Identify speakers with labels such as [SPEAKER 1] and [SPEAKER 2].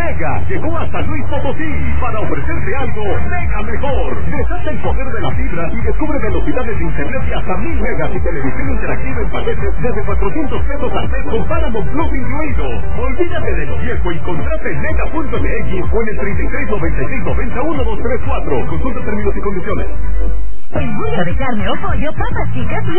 [SPEAKER 1] Mega llegó a San Luis Potosí para ofrecerte algo mega mejor. Desata el poder de la fibra y descubre velocidades de internet de hasta 1000 megas y televisión interactiva en paquetes desde 400 pesos al mes con Paramount Plus incluido. Olvídate de lo viejo y contrata en mega.mx o en el 3396901234. Consulta términos y condiciones.
[SPEAKER 2] El bullo de carne o pollo, papas chicas y